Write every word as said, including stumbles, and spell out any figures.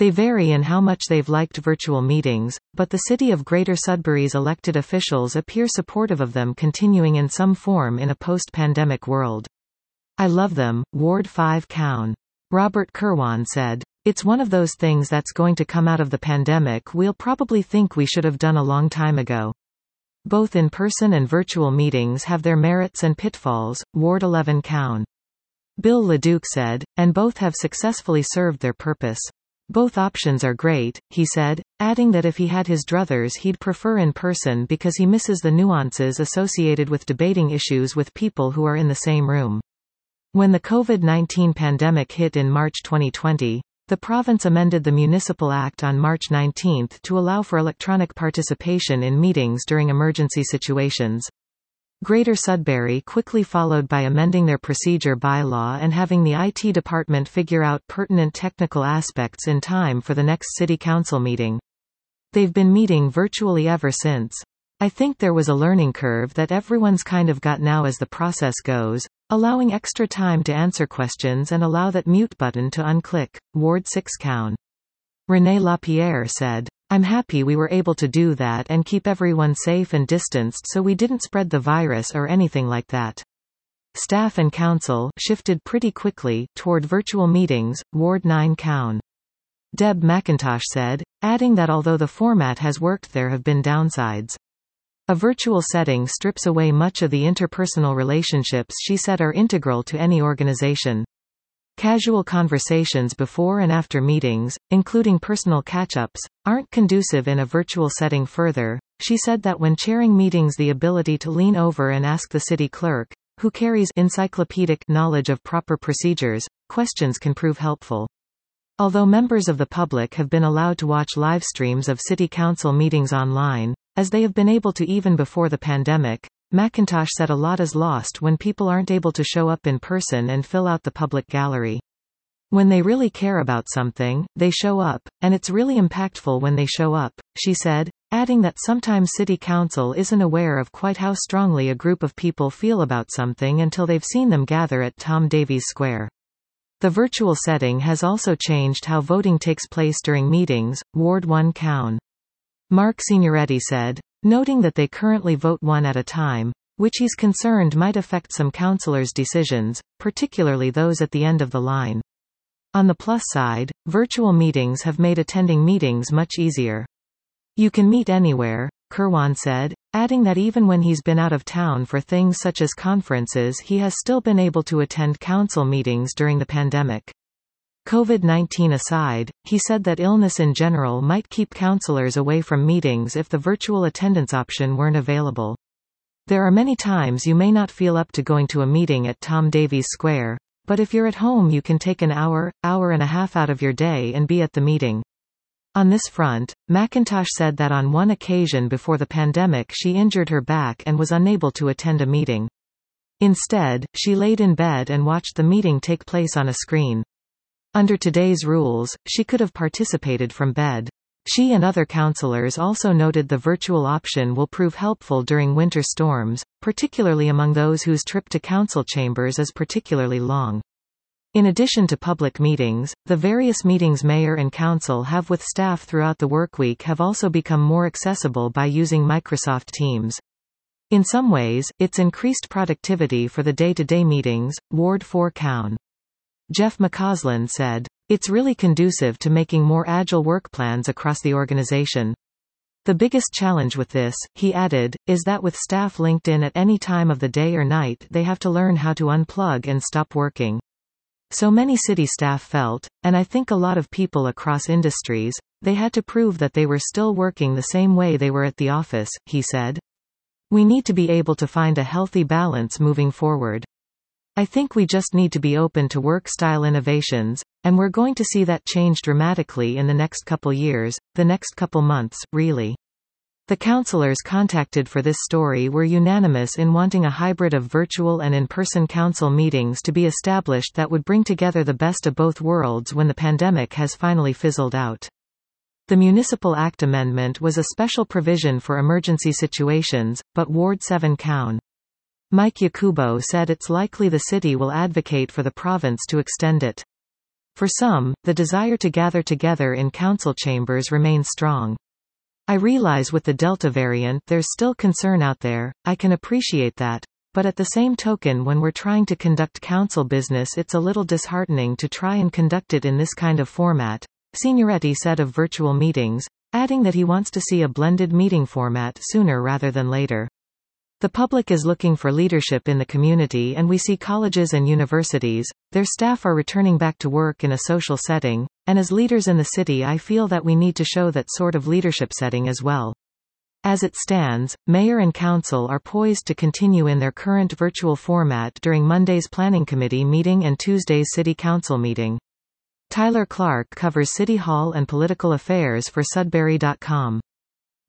They vary in how much they've liked virtual meetings, but the City of Greater Sudbury's elected officials appear supportive of them continuing in some form in a post-pandemic world. I love them, Ward five Cown. Robert Kirwan said. It's one of those things that's going to come out of the pandemic we'll probably think we should have done a long time ago. Both in-person and virtual meetings have their merits and pitfalls, Ward eleven Cown. Bill LeDuc said, and both have successfully served their purpose. Both options are great, he said, adding that if he had his druthers he'd prefer in person because he misses the nuances associated with debating issues with people who are in the same room. When the COVID nineteen pandemic hit in March twenty twenty, the province amended the Municipal Act on March nineteenth to allow for electronic participation in meetings during emergency situations. Greater Sudbury quickly followed by amending their procedure bylaw and having the I T department figure out pertinent technical aspects in time for the next City Council meeting. They've been meeting virtually ever since. I think there was a learning curve that everyone's kind of got now as the process goes, allowing extra time to answer questions and allow that mute button to unclick, Ward six Cown. Renee LaPierre said, I'm happy we were able to do that and keep everyone safe and distanced so we didn't spread the virus or anything like that. Staff and council shifted pretty quickly toward virtual meetings, Ward nine Cown. Deb McIntosh said, adding that although the format has worked there have been downsides. A virtual setting strips away much of the interpersonal relationships she said are integral to any organization. Casual conversations before and after meetings, including personal catch-ups, aren't conducive in a virtual setting. Further, she said that when chairing meetings the ability to lean over and ask the city clerk, who carries encyclopedic knowledge of proper procedures, questions can prove helpful. Although members of the public have been allowed to watch live streams of city council meetings online, as they have been able to even before the pandemic, McIntosh said a lot is lost when people aren't able to show up in person and fill out the public gallery. When they really care about something, they show up, and it's really impactful when they show up, she said, adding that sometimes city council isn't aware of quite how strongly a group of people feel about something until they've seen them gather at Tom Davies Square. The virtual setting has also changed how voting takes place during meetings, Ward one Cown. Mark Signoretti said, noting that they currently vote one at a time, which he's concerned might affect some councillors' decisions, particularly those at the end of the line. On the plus side, virtual meetings have made attending meetings much easier. You can meet anywhere, Kirwan said, adding that even when he's been out of town for things such as conferences he has still been able to attend council meetings during the pandemic. COVID nineteen aside, he said that illness in general might keep councillors away from meetings if the virtual attendance option weren't available. There are many times you may not feel up to going to a meeting at Tom Davies Square, but if you're at home you can take an hour, hour and a half out of your day and be at the meeting. On this front, McIntosh said that on one occasion before the pandemic she injured her back and was unable to attend a meeting. Instead, she laid in bed and watched the meeting take place on a screen. Under today's rules, she could have participated from bed. She and other councillors also noted the virtual option will prove helpful during winter storms, particularly among those whose trip to council chambers is particularly long. In addition to public meetings, the various meetings mayor and council have with staff throughout the workweek have also become more accessible by using Microsoft Teams. In some ways, it's increased productivity for the day-to-day meetings, Ward four Cown. Jeff McCausland said, it's really conducive to making more agile work plans across the organization. The biggest challenge with this, he added, is that with staff linked in at any time of the day or night they have to learn how to unplug and stop working. So many city staff felt, and I think a lot of people across industries, they had to prove that they were still working the same way they were at the office, he said. We need to be able to find a healthy balance moving forward. I think we just need to be open to work-style innovations, and we're going to see that change dramatically in the next couple years, the next couple months, really. The councillors contacted for this story were unanimous in wanting a hybrid of virtual and in-person council meetings to be established that would bring together the best of both worlds when the pandemic has finally fizzled out. The Municipal Act amendment was a special provision for emergency situations, but Ward seven Cown. Mike Yakubo said it's likely the city will advocate for the province to extend it. For some, the desire to gather together in council chambers remains strong. I realize with the Delta variant there's still concern out there, I can appreciate that. But at the same token, when we're trying to conduct council business, it's a little disheartening to try and conduct it in this kind of format, Signoretti said of virtual meetings, adding that he wants to see a blended meeting format sooner rather than later. The public is looking for leadership in the community, and we see colleges and universities, their staff are returning back to work in a social setting, and as leaders in the city I feel that we need to show that sort of leadership setting as well. As it stands, Mayor and Council are poised to continue in their current virtual format during Monday's Planning Committee meeting and Tuesday's City Council meeting. Tyler Clark covers City Hall and political affairs for Sudbury dot com.